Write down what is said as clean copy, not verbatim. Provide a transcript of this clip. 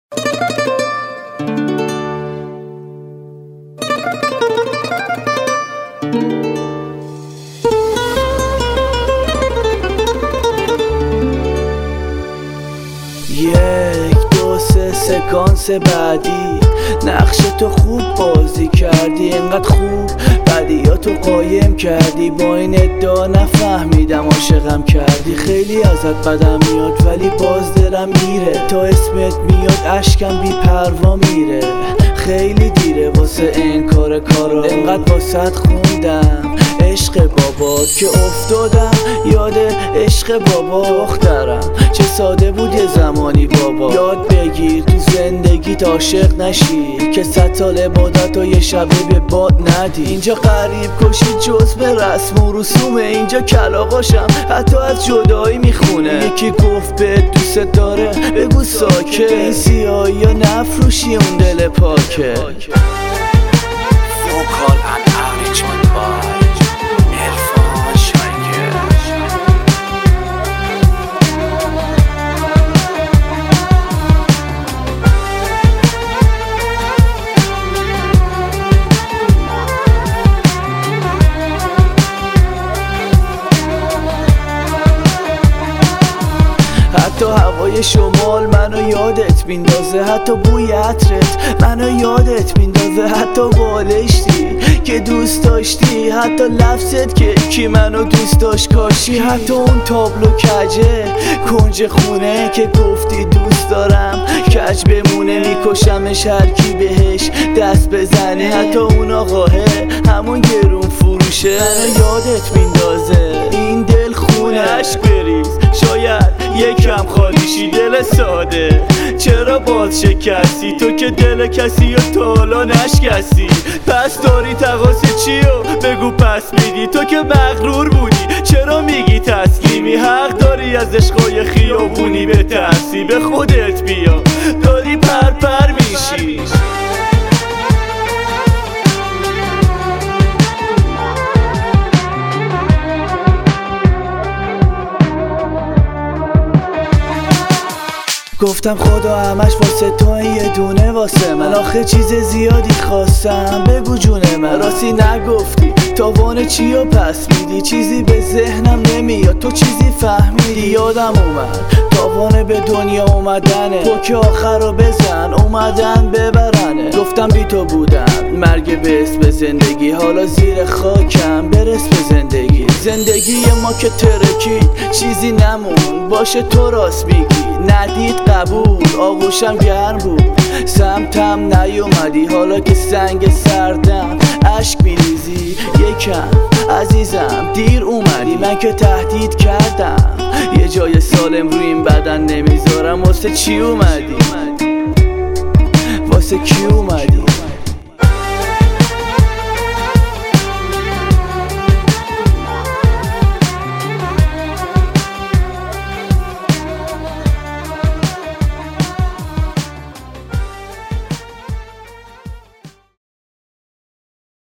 یک دو سه سکانس بعدی، نقش تو خوب بازی کردی، اینقدر خوب بدیاتو قایم کردی. با این ادعا نفهمیدم عاشقم کردی. خیلی ازت بدم میاد ولی باز دلم میره، تا اسمت میاد اشکم بی پروا میره. خیلی دیره واسه این کارا، اینقدر واسط خوندم عشق بابات که افتادم یاد عشق بابا. دخترم چه ساده بود یه زمانی بابا. یاد بگیر تو زندگیت عاشق نشی که 100 سال عبادت و یه شبه به باد ندی. اینجا غریب کشی جز به رسم و رسومه، اینجا کلاغاشم حتی از جدایی میخونه. یکی گفت به دوست داره بگو ساکت، این سیاهی یا نفروشی اون دل پاکه. Vocal and arrangement by Irfan Shanger. حتی هوای شمال منو یادت میندازه، حتی بوی عطرت منو یادت میندازه، حتی بالشتی که دوست داشتی، حتی لفظت که کی منو دوست داشت کاشی، حتی اون تابلو کجه کنج خونه که گفتی دوست دارم کج بمونه، میکشمش هر کی بهش دست بزنه، حتی اون آقاه همون گرون فروشه منو یادت میندازه. این دل خونه عشق بریز، شاید یکم خالیشی دل ساده. چرا باز شکستی تو که دل کسی و تا حالا نشکستی؟ پس داری تقاس چیو بگو پس میدی؟ تو که مغرور بودی چرا میگی تسلیمی؟ حق داری از عشقای خیابونی بترسی، به خودت بیا داری پرپر میشی. گفتم خدا همش واسه تو، یه دونه واسه من. آخه چیز زیادی خواستم بگو جون من. راستی نگفتی تاوان چیو پس میدی؟ چیزی به ذهنم نمیاد تو چیزی فهمیدی؟ یادم اومد تاوان به دنیا اومدنه، تو که آخر رو بزن اومدن ببرنه. گفتم بی تو بودم مرگ به اسم زندگی، حالا زیر خاکم برس به زندگی. زندگی ما که ترکید چیزی نمون، باشه تو راست میگی ندید قبول. آغوشم گرم بود سمتم نیومدی، حالا که سنگ سردم عشق میریزی. یکم عزیزم دیر اومدی، من که تهدید کردم یه جای سالم روی این بدن نمیذارم. واسه چی اومدی؟ واسه کی اومدی؟